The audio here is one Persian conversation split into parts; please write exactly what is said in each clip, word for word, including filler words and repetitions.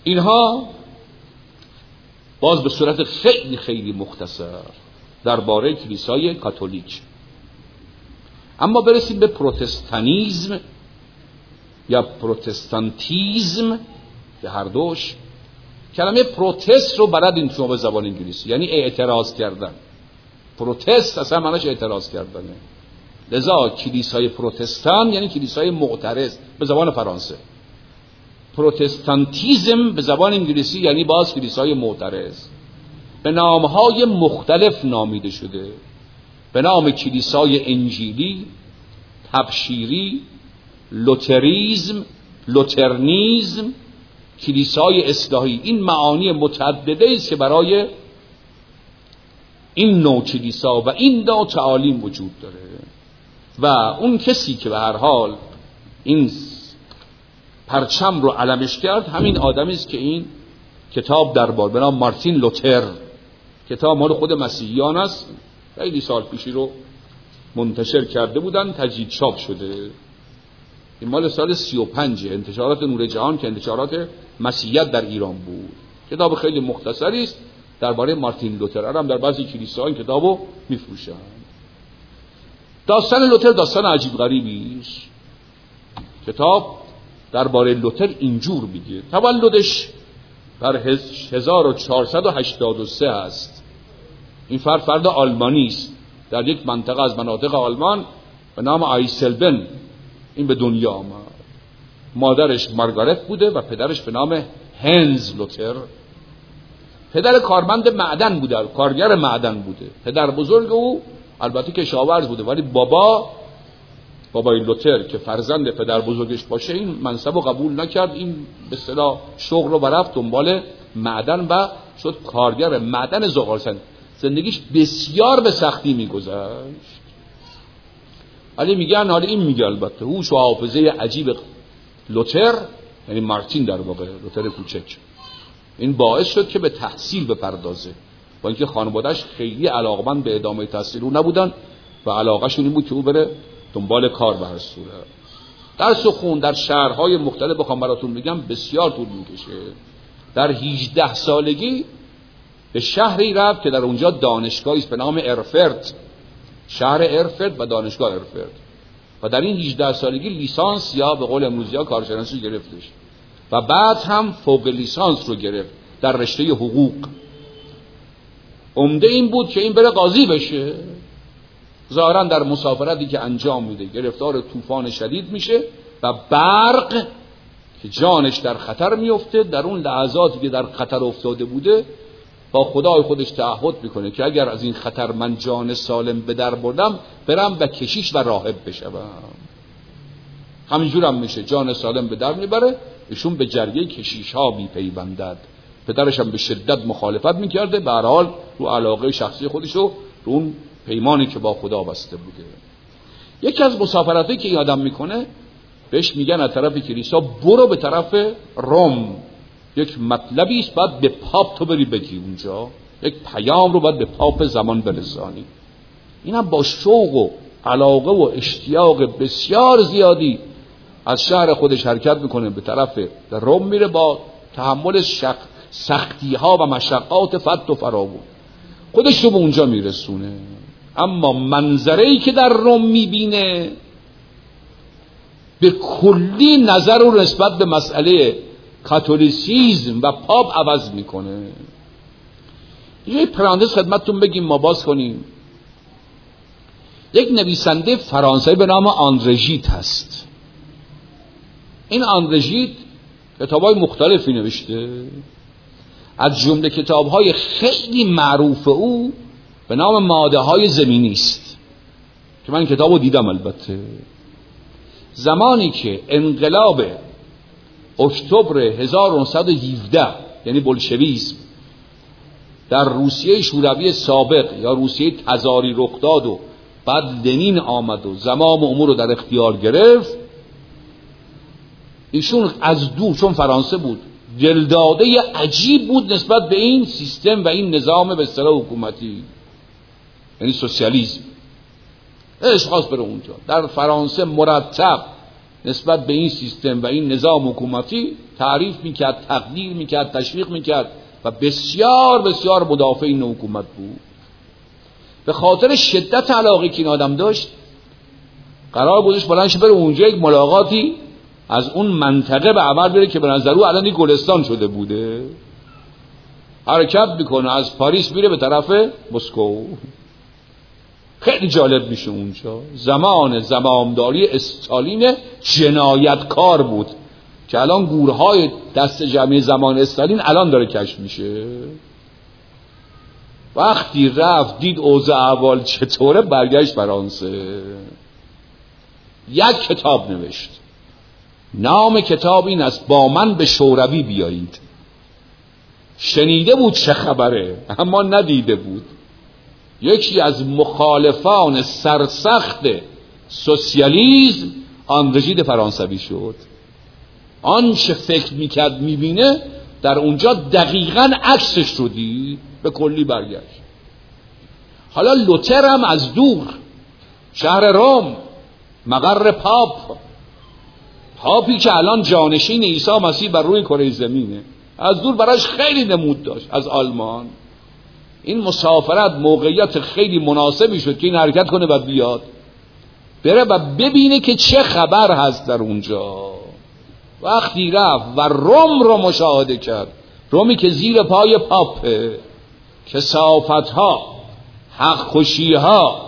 اینها باز به صورت خیلی خیلی مختصر درباره کلیسای کاتولیک. اما برسیم به پروتستانیزم یا پروتستانتیزم که هر دوش. کلمه پروتست رو بلدین شما به زبان انگلیسی، یعنی اعتراض کردن. پروتست اصلا معناش اعتراض کردنه. لذا کلیسای پروتستان یعنی کلیسای معترض به زبان فرانسه. پروتستانتیزم به زبان انگلیسی یعنی باز کلیسای معترض. به نامهای مختلف نامیده شده، به نام کلیسای انجیلی، تبشیری، لوتریزم، لوترنیزم، کلیسای اصلاحی. این معانی متعدده است که برای این نوع کلیسا و این نوع تعالیم وجود داره. و اون کسی که به هر حال این پرچم رو علمش کرد همین آدمی است که این کتاب دربار به نام مارتین لوتر، کتاب مال خود مسیحیان است، خیلی سال پیشی رو منتشر کرده بودن، تجدید چاپ شده. این مال سال سی و پنج انتشارات نور جهان که انتشارات مسیحیت در ایران بود. کتاب خیلی مختصری است درباره مارتین لوتر. هم در بعضی کلیساها این کتابو میفروشن. داستان لوتر داستان عجیب غریبی است. کتاب درباره لوتر اینجور میگه: تولدش در هزار و چهارصد و هشتاد و سه است. این فرد فرد آلمانی است، در یک منطقه از مناطق آلمان به نام آیسلبن این به دنیا آمد. مادرش مارگارت بوده و پدرش به نام هنز لوتر. پدر کارمند معدن بوده، کارگر معدن بوده. پدر بزرگ او البته کشاورز بوده، ولی بابا بابای لوتر که فرزند پدر بزرگش باشه این منصب رو قبول نکرد. این به اصطلاح شغل رو برفت دنبال معدن و شد کارگر معدن زغالسنگ. زندگیش بسیار به سختی میگذشت. ولی میگن، حالا این میگه البته هوش و حافظه عجیب لوتر، یعنی مارتین در واقع لوتر کوچک، این باعث شد که به تحصیل بپردازه، با اینکه خانواده‌اش خیلی علاقمند به ادامه تحصیل او نبودن و علاقه‌شون این بود که او بره دنبال کار به هر صورت. درس خون در شهرهای مختلف بخوام براتون بگم بسیار طول میکشه. در هجده سالگی به شهری رفت که در اونجا دانشگاهی است به نام ارفرت، شهر ارفرت و دانشگاه ارفرت، و در این هجده سالگی لیسانس یا به قول امروزی‌ها کارشناسی گرفتش و بعد هم فوق لیسانس رو گرفت در رشته حقوق. عمده این بود که این بره قاضی بشه. ظاهرا در مسافرتی که انجام میده گرفتار طوفان شدید میشه و برق که جانش در خطر میفته. در اون لحظاتی که در خطر افتاده بوده با خدای خودش تعهد میکنه که اگر از این خطر من جان سالم به در بردم برم و کشیش و راهب بشم. همینجور هم میشه، جان سالم به در میبره، ایشون به جرگه کشیش ها میپیوندد. پدرش هم به شدت مخالفت میکرده، به هر حال رو علاقه شخصی خودش رو رو اون پیمانی که با خدا بسته بوده. یکی از مسافرتایی که این آدم میکنه بهش میگن از طرف کلیسا برو به طرف روم، یک مطلبی است باید به پاپ تو بری بگی اونجا، یک پیام رو باید به پاپ زمان برسانی. اینم با شوق و علاقه و اشتیاق بسیار زیادی از شهر خودش حرکت میکنه به طرف روم میره، با تحمل شق سختی ها و مشقات فت و فراوون خودش رو به اونجا میرسونه. اما منظره‌ای که در روم میبینه به کلی نظر رو نسبت به مسئله کاتولیسیزم و پاپ عوض میکنه. یه پرانتز خدمتتون بگیم ما باز کنیم. یک نویسنده فرانسوی به نام آندره ژید هست. این آندره ژید کتاب‌های مختلفی نوشته، از جمله کتاب‌های خیلی معروف او به نام ماده‌های زمینی است که من کتابو دیدم. البته زمانی که انقلاب اکتبر هزار و نهصد و هفده یعنی بولشویسم در روسیه شوروی سابق یا روسیه تزاری رخ داد و بعد لنین آمد و زمام امور رو در اختیار گرفت، ایشون از دور، چون فرانسه بود، دلداده عجیب بود نسبت به این سیستم و این نظام به اصطلاح حکومتی، یعنی سوسیالیسم. عشق خواست بره اونجا. در فرانسه مرتب نسبت به این سیستم و این نظام حکومتی تعریف میکرد، تقدیر میکرد، تشویق میکرد و بسیار بسیار مدافع این حکومت بود. به خاطر شدت علاقه که این آدم داشت قرار بودش بلندش بره اونجا یک ملاقاتی از اون منطقه به عمل بره که به نظر او الان گلستان شده بوده. حرکت میکنه از پاریس میره به طرف مسکو. خیلی جالب میشه اونجا. زمان زمامداری استالین جنایتکار بود که الان گورهای دست جمعی زمان استالین الان داره کشف میشه. وقتی رفت دید اوضاع احوال چطوره، برگشت فرانسه. یک کتاب نوشت، نام کتاب این است با من به شوروی بیایید. شنیده بود چه خبره اما ندیده بود. یکی از مخالفان سرسخت سوسیالیسم آندژید فرانسوی شد. آنچه فکر میکرد میبینه در اونجا دقیقاً عکسش رو دید، به کلی برگشت. حالا لوتر هم از دور، شهر روم، مقر پاپ، پاپی که الان جانشین عیسی مسیح بر روی کره زمینه، از دور براش خیلی نمود داشت. از آلمان این مسافرت موقعیت خیلی مناسبی شد که این حرکت کنه و بیاد بره و ببینه که چه خبر هست در اونجا. وقتی رفت و روم رو مشاهده کرد، رومی که زیر پای پاپه، کثافت ها، حق کشی ها،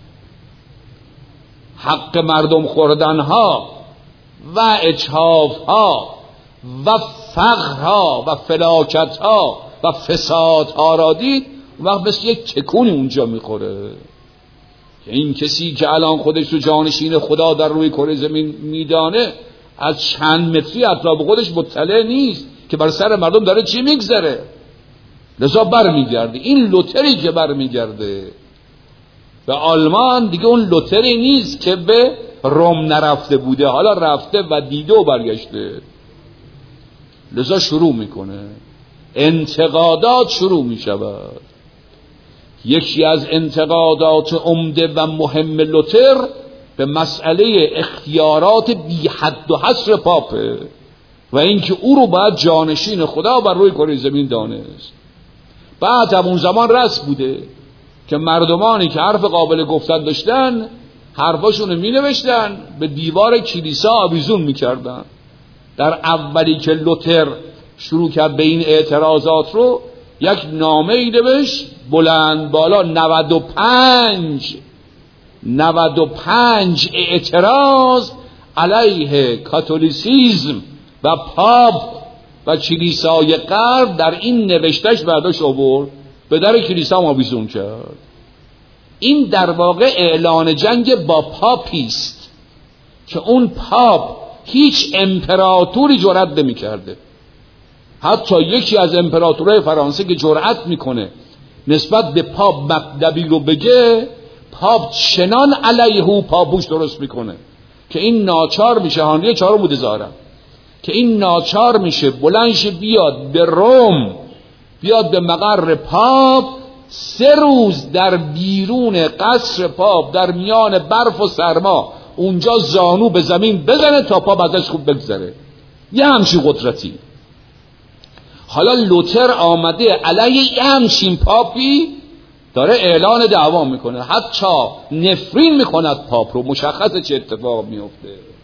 حق مردم خوردن ها و اجحاف ها و فقر ها و فلاکت ها و فساد ها را دید، وقت مثل یک تکونی اونجا میخوره که این کسی که الان خودش رو جانشین خدا در روی کره زمین میدانه از چند متری اطراف خودش مطلع نیست که بر سر مردم داره چی میگذره. لذا بر میگرده. این لوتری که بر میگرده به آلمان دیگه اون لوتری نیست که به روم نرفته بوده، حالا رفته و دیده و برگشته. لذا شروع میکنه، انتقادات شروع میشود. یکی از انتقادات عمده و مهم لوتر به مسئله اختیارات بی حد و حصر پاپه و اینکه او رو باید جانشین خدا بر روی کره زمین دانست. بعد هم اون زمان رسم بوده که مردمانی که حرف قابل گفتن داشتن حرفاشونو می نوشتن، به دیوار کلیسا آویزون می کردن. در اولی که لوتر شروع کرد به این اعتراضات رو، یک نامه ای نوشت بلند بالا، نود و پنج نود و پنج اعتراض علیه کاتولیسیزم و پاپ و کلیسای غرب در این نوشتش برداشت آورد، به در کلیسا آویزون کرد. این در واقع اعلان جنگ با پاپی است که اون پاپ هیچ امپراتوری جرأت نمی‌کرده. حتی یکی از امپراتورهای فرانسه که جرأت میکنه نسبت به پاپ مطلبی رو بگه، پاپ چنان علیه او پاپوش درست میکنه که این ناچار میشه، هانری چهارم بوده ظاهرا، که این ناچار میشه بلندش بیاد به روم، بیاد به مقر پاپ، سه روز در بیرون قصر پاپ در میان برف و سرما اونجا زانو به زمین بزنه تا پاپ ازش خوب بگذره. یه همچین قدرتی. حالا لوتر آمده علیه یه همچین پاپی داره اعلان دعوا میکنه، حتی نفرین میکند پاپ رو. مشخصه چه اتفاق میفته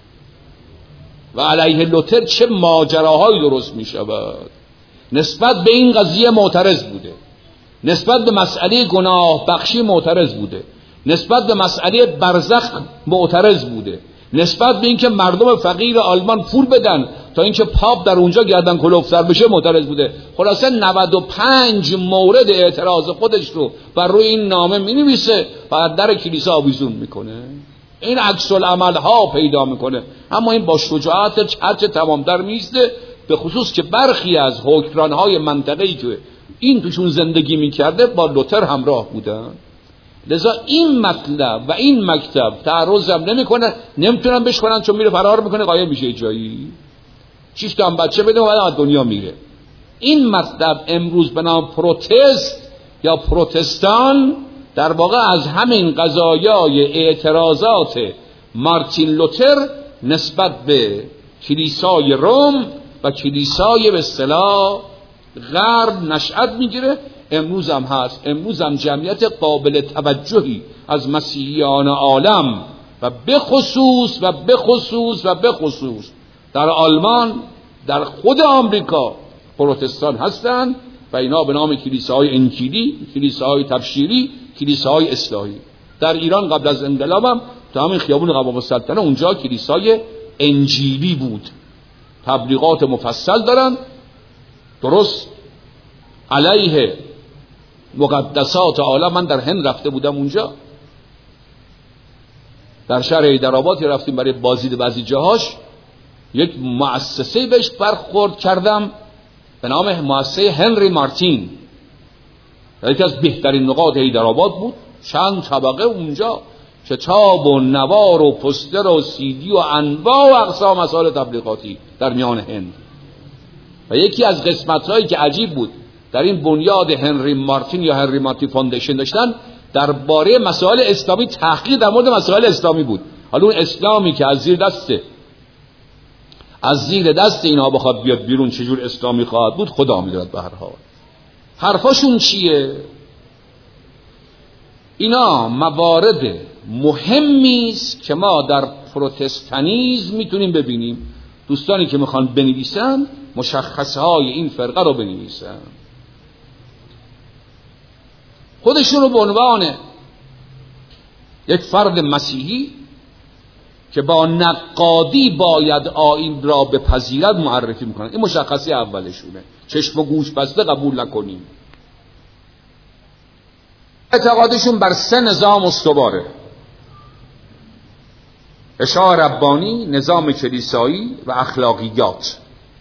و علیه لوتر چه ماجراهایی درست میشود. نسبت به این قضیه معترض بوده، نسبت به مسئله گناه بخشی معترض بوده، نسبت به مسئله برزخ معترض بوده، نسبت به اینکه مردم فقیر آلمان پول بدن تا اینکه پاپ در اونجا گردن کلوف سر بشه معترض بوده. خلاصه نود و پنج مورد اعتراض خودش رو بر روی این نامه می‌نویسه و در کلیسا آویزون میکنه. این عکس العمل ها پیدا میکنه. اما این با شجاعت هرچه تمام‌تر میسته، به خصوص که برخی از حکمران‌های منطقه‌ای که این توشون زندگی میکرده با لوتر همراه بودن. لذا این مطلب و این مکتب تعرض هم نمیکنه، نمیتونن بشکنن، چون میره فرار میکنه، قایم میشه جایی، شش تا هم بچه بده و از دنیا میره. این مطلب امروز به نام پروتست یا پروتستان در واقع از همین قضایای اعتراضات مارتین لوتر نسبت به کلیسای روم و کلیسای به اصطلاح غرب نشأت میگیره. امروز هم هست. امروز هم جمعیت قابل توجهی از مسیحیان عالم و به خصوص و به خصوص و به خصوص در آلمان، در خود آمریکا پروتستان هستند و اینا به نام کلیساهای انجیلی، کلیساهای تبشیری، کلیساهای اصلاحی. در ایران قبل از انقلاب هم تو همین خیابون قباب السلطنه اونجا کلیسای انجیلی بود، تبلیغات مفصل دارن درست علیه مقدسات عالم. من در هند رفته بودم، اونجا در شهر حیدرآباد رفتیم برای بازدید بعضی جاهاش، یک مؤسسه بهش برخورد کردم به نام مؤسسه هنری مارتین، یکی از بهترین نقاط حیدرآباد بود. چند طبقه اونجا، کتاب و نوار و پوستر و سیدی و انواع و اقسام مسائل تبلیغاتی در میان هند. و یکی از قسمت‌هایی که عجیب بود در این بنیاد هنری مارتین یا هنری مارتین فاندیشن داشتن، درباره مسائل اسلامی تحقیق در مورد مسائل اسلامی بود. حالا اون اسلامی که از زیر دست از زیر دست اینا بخواد بیاد بیرون چجور اسلامی خواهد بود خدا میدونه. به هر حال حرفاشون چیه؟ اینا موارد مهمی است که ما در پروتستانیسم میتونیم ببینیم. دوستانی که میخوان بنویسن مشخصه های این فرقه رو بنویسن، خودشون رو به عنوان یک فرد مسیحی که با نقادی باید آیین را بپذیرد معرفی میکنن. این مشخصه اولشونه. چشم و گوش بسته قبول نکنیم. اعتقادشون بر سه نظام استواره: اشاع ربانی، نظام کلیسایی و اخلاقیات.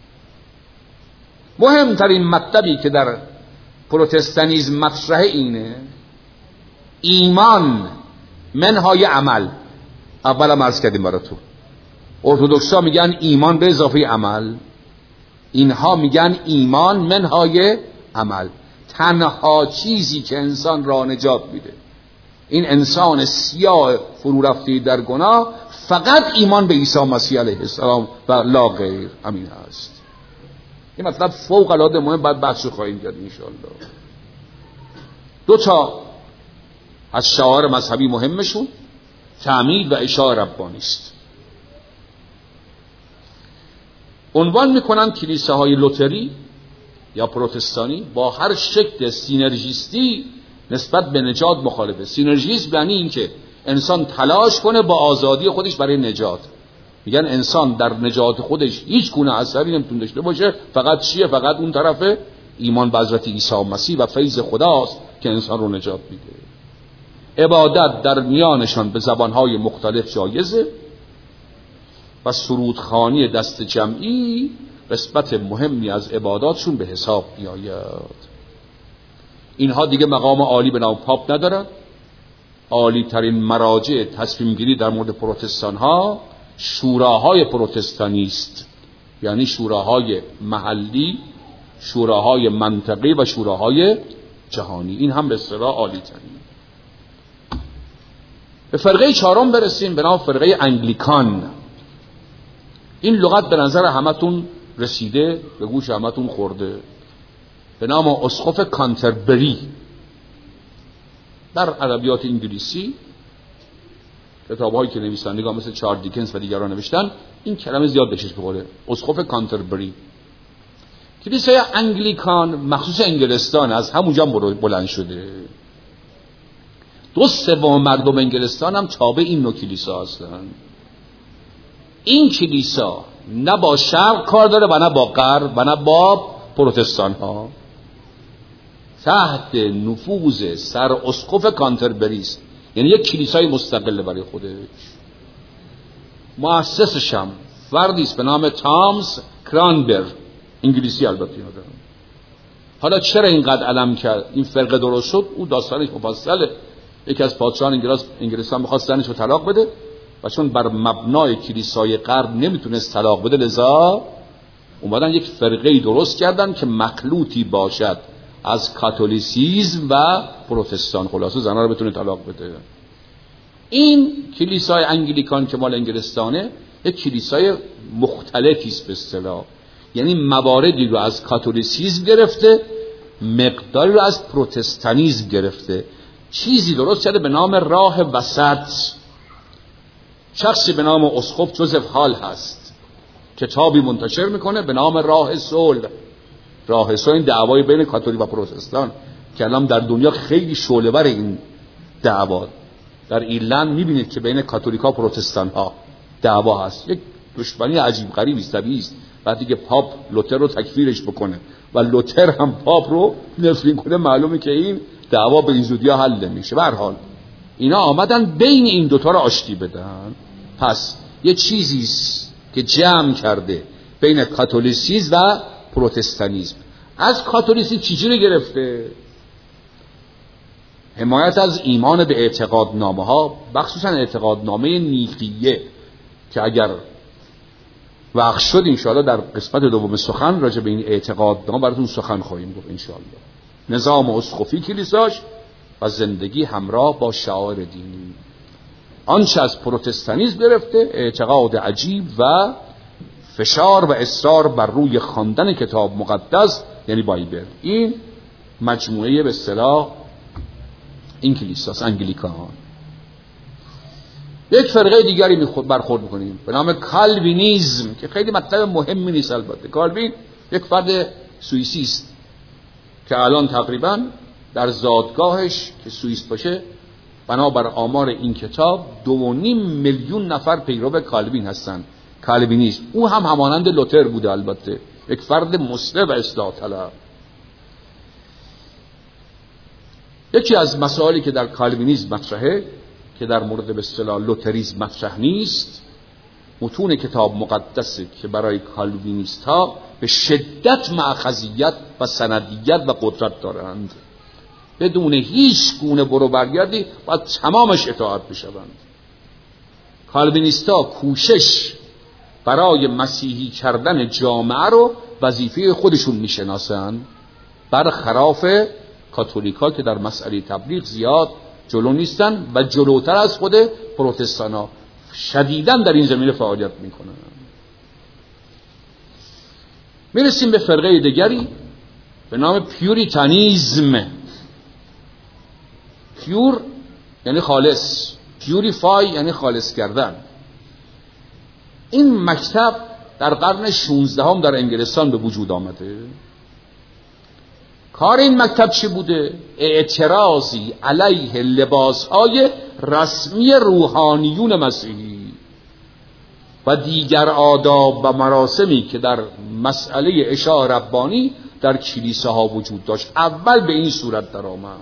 مهمترین مطلبی که در پروتستانیسم مطرحه اینه: ایمان منهای عمل. اولم عرض کردیم براتون، ارتدوکسا میگن ایمان به اضافه عمل، اینها میگن ایمان منهای عمل. تنها چیزی که انسان را نجات میده، این انسان سیاه فرو رفته در گناه، فقط ایمان به عیسی مسیح علیه السلام و لا غیر. همین هست. این مطلب فوق العاده مهم، بعد بحث خواهیم کرد ان شاء الله. دو تا از شعائر مذهبی مهمشون تعمید و اشاع ربانی است. عنوان میکنن کلیساهای لوتری یا پروتستانی با هر شکل سینرژیستی نسبت به نجات مخالفه. سینرژیسم یعنی این که انسان تلاش کنه با آزادی خودش برای نجات. میگن انسان در نجات خودش هیچ گونه اثری نمیتونه داشته باشه، فقط چیه؟ فقط اون طرف ایمان به حضرت عیسی مسیح و فیض خداست که انسان رو نجات میده. عبادت در میانشان به زبانهای مختلف جایزه و سرودخوانی دست جمعی قسمت مهمی از عباداتشون به حساب میآید. اینها دیگه مقام عالی به نام پاپ ندارن. عالی ترین مراجع تصمیم گیری در مورد پروتستان ها شوراهای پروتستانی است، یعنی شوراهای محلی، شوراهای منطقی و شوراهای جهانی. این هم به اصطلاح عالی ترین. به فرقه چهارم برسیم به نام فرقه انگلیکان. این لغت به نظر همتون رسیده، به گوش همتون خورده، به نام اسقف کانتربری. در ادبیات انگلیسی کتاب‌هایی که نویسندگان مثل چارلز دیکنز و دیگران نوشتن این کلمه زیاد بهش بخوره، اسقف کانتربری. کلیسای انگلیکان مخصوص انگلستان از همونجا بلند شده. دو سوم مردم انگلستان هم تابع این نوع کلیسا هستن. این کلیسا نه با شرق کار داره و نه با غرب و نه با پروتستان ها. تحت نفوذ سر اسقف کانتربری است، یعنی یک کلیسای مستقل برای خودش. مؤسسش هم فردی است به نام تامز کرانبر، انگلیسی البته اینا دارن. حالا چرا اینقدر علم کرد این فرقه درست شد؟ او داستانش مفصله. یکی از پادشاهان انگلیس انگلستان می‌خواست زنش رو طلاق بده و چون بر مبنای کلیسای غرب نمیتونست طلاق بده، لذا اومدن یک فرقه‌ای درست کردن که مخلوطی باشد از کاتولیسیسم و پروتستان، خلاصه زنها رو بتونه طلاق بده. این کلیسای انگلیکان که مال انگلستانه یک کلیسای مختلفی است به اصطلاح، یعنی مواردی رو از کاتولیسیسم گرفته، مقداری رو از پروتستانیسم گرفته، چیزی درست کرده به نام راه وسط. شخصی به نام اسقف جوزف هال هست، کتابی منتشر میکنه به نام راه صلح. راه صلح این دعوای بین کاتولیک و پروتستان که الان در دنیا خیلی شعله‌ور این دعوا. در ایرلند میبینید که بین کاتولیکا و پروتستان ها دعوا هست، یک دشمنی عجیب غریبی است. طبیعی است وقتی که پاپ لوتر رو تکفیرش بکنه و لوتر هم پاپ رو نفرین کنه، معلومه که این دعوا به این زودی ها حل نمیشه. به هر حال اینا آمدن بین این دوتا رو آشتی بدن. پس یه چیزی که جمع کرده بین کاتولیسیسم و پروتستانیسم. از کاتولیسیسم چیزی گرفته؟ حمایت از ایمان به اعتقادنامه ها، مخصوصا اعتقادنامه نیقیه که اگر وقت شد انشاءالله در قسمت دوم سخن راجع به این اعتقادنامه براتون سخن خواهیم گفت انشاءالله. نظام اسقفی کلیساش و زندگی همراه با شعائر دینی. آنچه از پروتستانیسم گرفته اعتقاد عجیب و فشار و اصرار بر روی خواندن کتاب مقدس یعنی بایبل. این مجموعه به اصطلاح این کلیساس انگلیکان. یک فرقه دیگری میخورد برخورد میکنیم به نام کالوینیسم که خیلی مطلب مهمی نیست. البته کالوین یک فرد سوئیسی است که الان تقریبا در زادگاهش که سوئیس باشه بنابر آمار این کتاب دو و نیم میلیون نفر پیرو کالوین هستن. کالوینیسم او هم همانند لوتر بوده، البته یک فرد مسلم و اصلاح طلب. یکی از مسائلی که در کالوینیسم مطرحه که در مورد به اصطلاح لوتریسم مطرح نیست، متون کتاب مقدسه که برای کالوینیست ها به شدت مأخذیت و سندیت و قدرت دارند. بدون هیچ گونه برو برگردی باید تمامش اطاعت بشوند. کالوینیست ها کوشش برای مسیحی کردن جامعه رو وظیفه خودشون میشناسند، برخلاف کاتولیکا که در مسئله تبلیغ زیاد جلو نیستن و جلوتر از خود پروتستان ها شدیداً در این زمینه فعالیت میکنن. میرسیم به فرقه دیگری به نام پیوریتانیزم. پیور یعنی خالص، پیوریفای یعنی خالص کردن. این مکتب در قرن شانزدهم در انگلستان به وجود آمده. کار این مکتب چی بوده؟ اعتراضی علیه لباسهای رسمی روحانیون مسیحی و دیگر آداب و مراسمی که در مسئله اشاع ربانی در کلیساها وجود داشت. اول به این صورت در آمد،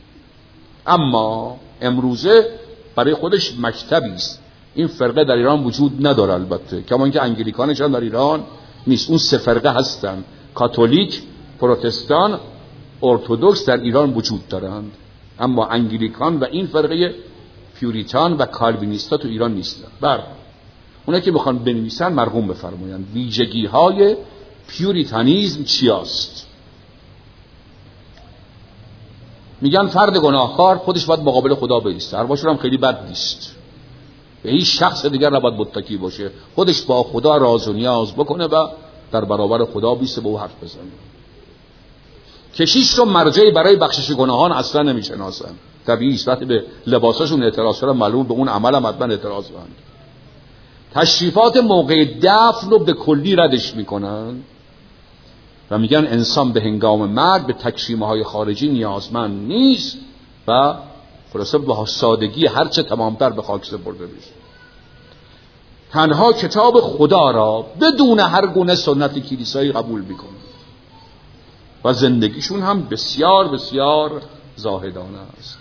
اما امروزه برای خودش مکتبی است. این فرقه در ایران وجود نداره البته، کما اینکه انگلیکانش هم در ایران نیست. اون سه فرقه هستن، کاتولیک، پروتستان، ارتدوکس در ایران وجود دارند، اما انگلیکان و این فرقه پیوریتان و کالوینیستا تو ایران نیستن. بر اونا که بخوان بنویسن مرقوم بفرمایند ویژگی های پیوریتانیزم چی است. میگن فرد گناهکار خودش باید مقابل خدا بایسته، ارواحشون هم خیلی بد نیست، به هیچ شخص دیگر نباید متکی باشه، خودش با خدا راز و نیاز بکنه و در برابر خدا بیسته به او حرف بزنه. کشیش رو مرجعی برای بخشش گناهان اصلا نمیشناسن. طبیعی است وقتی به لباساشون اعتراض کردن معلوم به اون عمل هم حتما اعتراض دارن. تشریفات موقع دفن رو به کلی ردش میکنن و میگن انسان به هنگام مرگ به تکشیمه های خارجی نیازمند نیست و خلاصه با سادگی هرچه تمامتر به خاک سپرده بشه. تنها کتاب خدا را بدون هر گونه سنت کلیسایی قبول میکنن و زندگیشون هم بسیار بسیار زاهدانه است.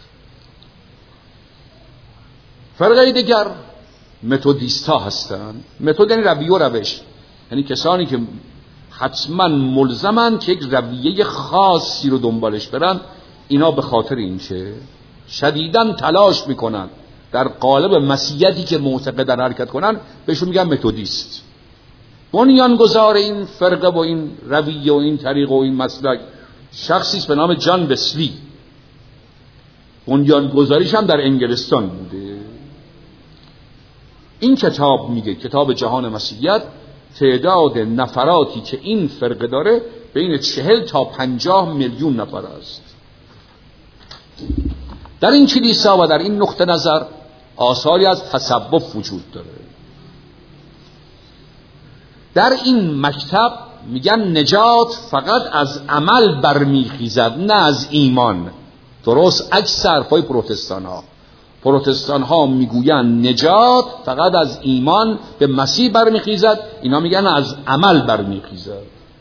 فرقه دیگر متودیستا هستند. متد یعنی رویه و روش، یعنی کسانی که حتما ملزمن که یک رویه خاصی رو دنبالش برن. اینا به خاطر این که شدیداً تلاش میکنن در قالب مسیحیتی که معتقدن حرکت کنن، بهشون میگن متودیست. بنیانگذار این فرقه و این رویه و این طریق و این مسلک شخصی است به نام جان وسلی. بنیانگذاریش هم در انگلستان بوده. این کتاب میگه، کتاب جهان مسیحیت، تعداد نفراتی که این فرقه داره بین چهل تا پنجاه میلیون نفر است. در این کلیسا و در این نقطه نظر آثاری از تصوف وجود داره. در این مکتب میگن نجات فقط از عمل برمیخیزد نه از ایمان. درست عکس حرفای پروتستان ها. پروتستان ها میگوین نجات فقط از ایمان به مسیح برمیخیزد، اینا میگن از عمل برمیخیزد.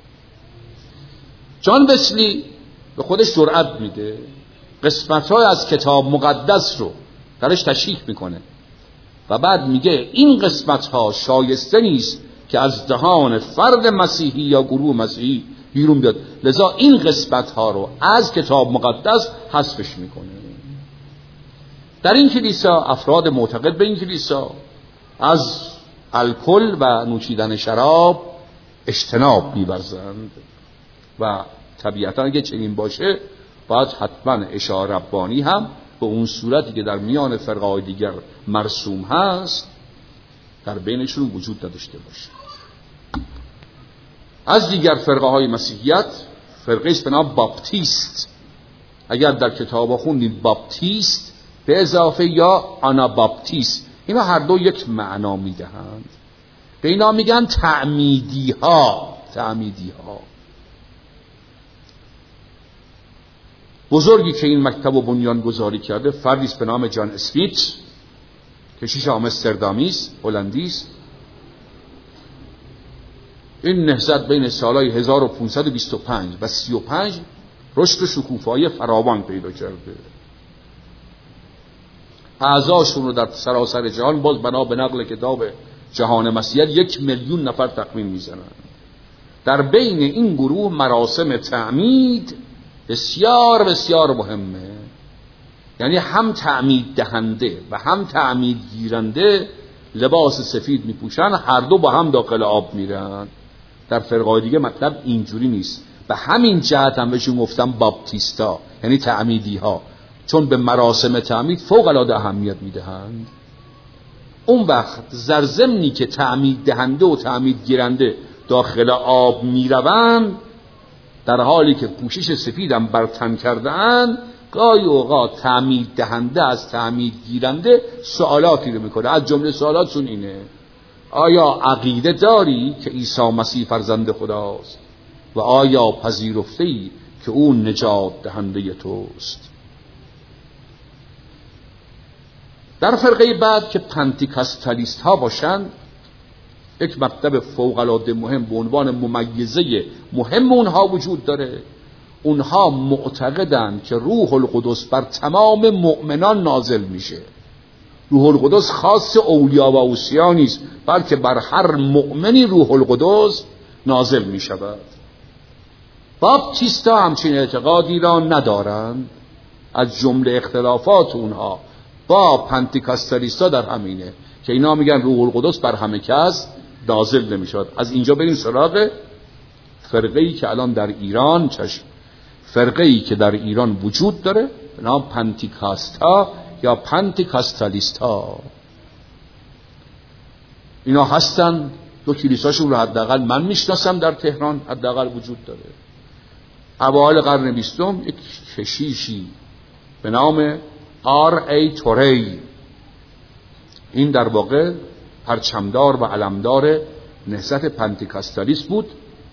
جان وسلی به خودش جرأت میده، قسمت های از کتاب مقدس رو درش تشریح میکنه و بعد میگه این قسمت ها شایسته نیست که از دهان فرد مسیحی یا گروه مسیحی بیرون بیاد، لذا این قسمت ها رو از کتاب مقدس حذفش میکنه. در این کلیسا افراد معتقد به این کلیسا از الکل و نوشیدن شراب اجتناب می‌ورزند و طبیعتا اگه چنین باشه باید حتما اشاره ربانی هم به اون صورتی که در میان فرقه‌های دیگر مرسوم هست در بینشون وجود نداشته باشه. از دیگر فرقه‌های مسیحیت فرقه است به نام باپتیست. اگر در کتابا خوندید باپتیست به اضافه یا آناباپتیست، اینا هر دو یک معنا میدهند. به اینا میگن تعمیدی ها. تعمیدی ها بزرگی که این مکتب و بنیان گذاری کرده فردی است به نام جان اسمیت، کشیش آمستردامی است، هلندی است. این نهضت بین سالهای هزار و پانصد و بیست و پنج و سی و پنج رشد و شکوفایی فراوان پیدا کرده. اعضاشون رو در سراسر جهان باز بنا به نقل کتاب جهان مسیحیت یک میلیون نفر تخمین میزنن. در بین این گروه مراسم تعمید بسیار بسیار مهمه، یعنی هم تعمید دهنده و هم تعمید گیرنده لباس سفید میپوشن، هر دو با هم داخل آب میرن. در فرقای دیگه مطلب اینجوری نیست. به همین جهت هم بهشون گفتم باپتیستا، یعنی تعمیدی ها، چون به مراسم تعمید فوق العاده اهمیت میدهند. اون وقت زرزمنی که تعمید دهنده و تعمید گیرنده داخل آب میروند، در حالی که پوشش سفیدم بر تن کرده‌اند، گاهی اوقات تعمید دهنده از تعمید گیرنده سوالاتی رو میکنه. از جمله سوالاتشون اینه: آیا عقیده داری که عیسی مسیح فرزند خداست و آیا پذیرفته‌ای که او نجات دهنده توست؟ در فرقه بعد که پنتیکاستالیست ها باشند، یک مطلب فوق العاده مهم به عنوان ممیزه مهم اونها وجود داره. اونها معتقدند که روح القدس بر تمام مؤمنان نازل میشه. روح القدس خاص اولیا و اوصیا نیست، بلکه بر هر مؤمنی روح القدس نازل میشود. باپتیستا همچین اعتقادی را ندارند. از جمله اختلافات اونها با پنتیکاستالیستا در همینه که اینا میگن روح القدس بر همه کس نازل نمیشود. از اینجا بریم سراغ فرقه‌ای که الان در ایران چشم فرقه‌ای که در ایران وجود داره به نام پنتیکاستا یا پنتیکاستالیستا. اینا هستن، دو کلیساشون رو حداقل من میشناسم در تهران حداقل وجود داره. اوایل قرن بیستم یک کشیشی به نام آر ای توری، این در واقع پرچمدار و علمدار نهضت پنتیکاستالیست بود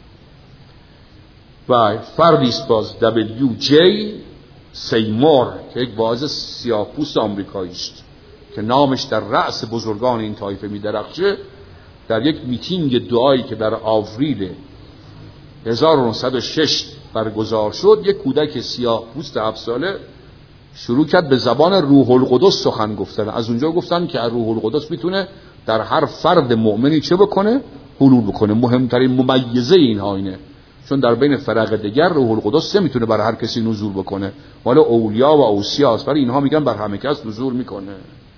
و فردی است باز دبلیو جی سیمور که یک واعظ سیاه‌پوست آمریکایی است که نامش در رأس بزرگان این طایفه می‌درخشه، در یک میتینگ دعایی که در آوریل هزار و نهصد و شش برگزار شد، یک کودک سیاه‌پوست هفت ساله شروع کرد به زبان روح القدس سخن گفتن. از اونجا گفتن که روح القدس میتونه در هر فرد مؤمنی چه بکنه؟ حلول بکنه. مهمترین ممیزه اینها اینه، چون در بین فرق دیگر روح القدس نمیتونه بر هر کسی نزول بکنه، ولی اولیا و اوصیا است، ولی اینها میگن بر همه کس نزول میکنه.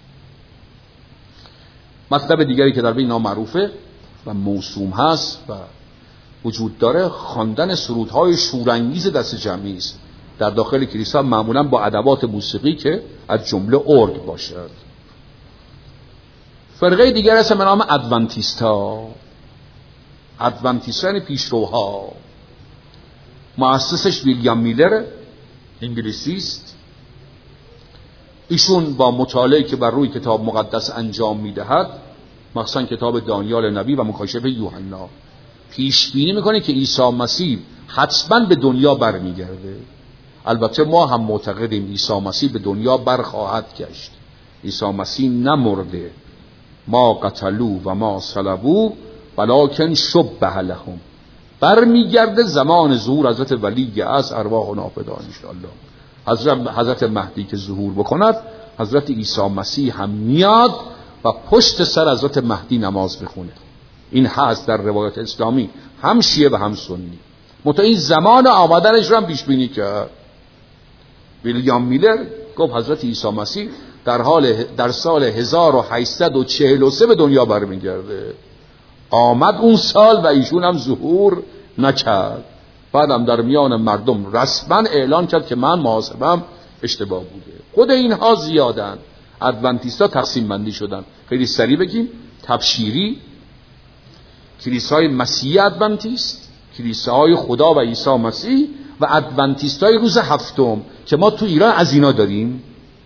مطلب دیگری که در بین اینا معروفه و موسوم هست و وجود داره خواندن سرودهای شورانگیز دست جمعی است در داخل کلیسا، معمولا با ادوات موسیقی که از جمله ارگ باشد. فرقه دیگر هست به نام ادونتیستا. ادونتیستا یعنی پیشروها. مؤسسش ویلیام میلر انگلیسی است. ایشون با مطالعه‌ای که بر روی کتاب مقدس انجام میدهد، مخصوصا کتاب دانیال نبی و مکاشفه یوحنا، پیش بینی میکنه که عیسی مسیح حتما به دنیا برمیگرده. البته ما هم معتقدیم عیسی مسیح به دنیا برخواهد گشت. عیسی مسیح نمرده، ما قتلوا و ما صلبوا ولکن شبه لهم. برمیگرده زمان ظهور حضرت ولی از ارواح نافدا ان شاء الله. حضرت حضرت مهدی که ظهور بکند، حضرت عیسی مسیح هم میاد و پشت سر حضرت مهدی نماز بخونه. این هست در روایت اسلامی، هم شیعه و هم سنی. متأ این زمان آمدنش رو هم پیش بینی کرد. ویلیام میلر گفت حضرت عیسی مسیح در حال در سال هزار و هشتصد و چهل و سه به دنیا برمیگرده. آمد اون سال و ایشون هم ظهور نکرد. بعدم در میان مردم رسما اعلان کرد که من محاسبم اشتباه بوده. خود اینها زیادن. ادونتیستا تقسیم بندی شدن. خیلی سریع بگیم: تبشیری، کلیسای مسیحی ادونتیست، کلیساهای خدا و عیسی مسیح، و ادونتیستای روز هفتم که ما تو ایران از اینا داریم.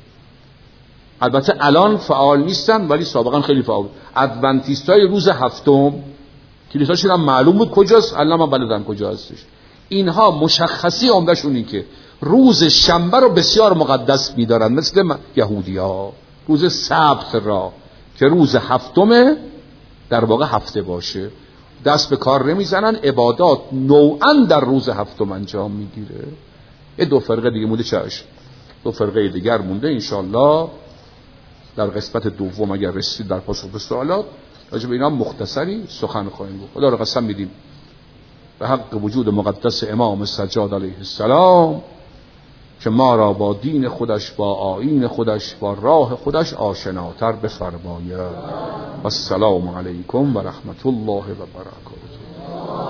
البته الان فعال نیستن ولی سابقا خیلی فعال. ادونتیستای روز هفتم کلیساشون هم معلوم بود کجاست، الان من بلدم کجا هستش. اینها مشخصی عمدهشون این که روز شنبه رو بسیار مقدس می‌دارن، مثل یهودی‌ها. روز سبت را که روز هفتمه در واقع هفته باشه، دست به کار نمیزنن. عبادات نوعاً در روز هفتم انجام میگیره. این دو فرقه دیگه مونده. چشم دو فرقه دیگر مونده. انشالله در قسمت دوم اگر رسید در پاسخ به سوالات راجع به اینا مختصری سخن خواهیم گفت. خدا رو قسم میدیم به حق وجود مقدس امام سجاد علیه السلام که ما را با دین خودش، با آیین خودش، با راه خودش آشناتر بفرماید. و السلام علیکم و رحمت الله و برکاته.